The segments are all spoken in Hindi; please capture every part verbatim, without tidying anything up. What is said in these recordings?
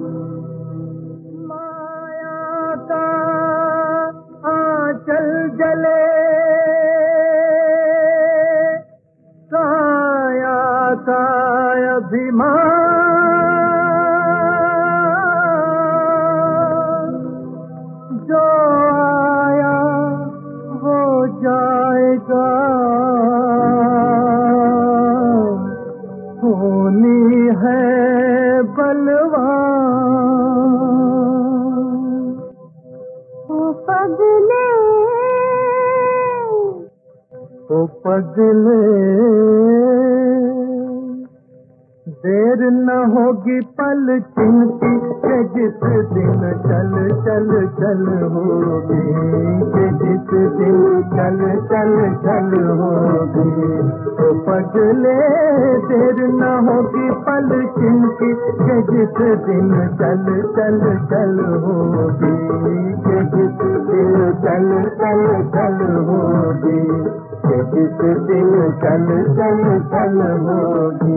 माया का आंचल जले, काया का अभिमान, जो आया वो जाएगा, होनी है बलवान। ओ पगले, ओ पगले, देर न होगी पल चिंती के जिस दिन चल चल चल होगी, के जिस दिन चल चल चल होगी। तो पगले देर न होगी पल चिंती के जिस दिन चल चल चल होगी, के जिस दिन चल चल चल होगी, के जिस दिन चल चल चल होगी।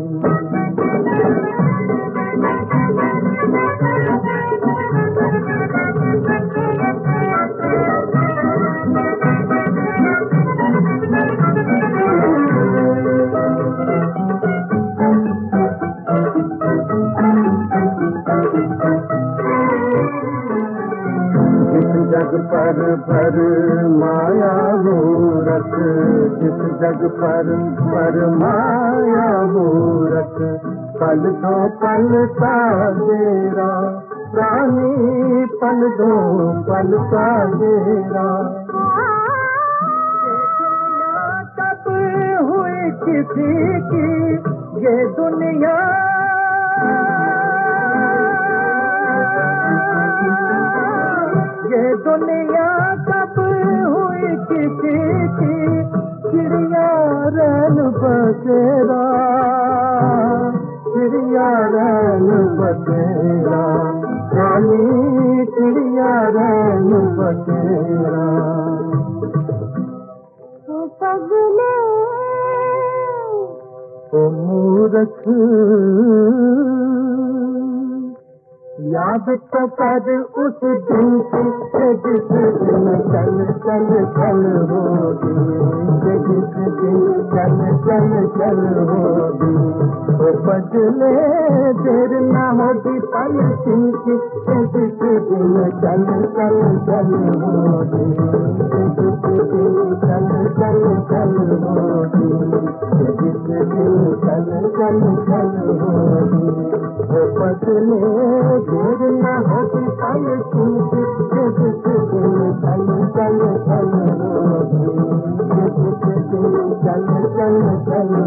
जग पर भर माया मूरत, जिस जग पर भर माया मूरत, पल दो पल का तेरा रानी, पल दो पल का तेरा। कब हुई किसी की ये दुनिया, ये दुनिया कब हुई किसी की, चिड़िया रैन बसेरा, चिड़िया रैन बसेरा, रानी चिड़िया रैन बसेरा। ओ पगले, ओ मूरख, याद तो कर उस दिन की जिस दिन चल चल चल होगी, जिस दिन चल चल चल होगी। ओ बदले देर न होगी पल की जिस दिन चल चल चल होगी, जिस दिन चल चल चल होगी, जिस दिन चल चल चल होगी। ओ बदले देर न होगी पल की जिस दिन चल चल चल होगी, जिस दिन चल चल चल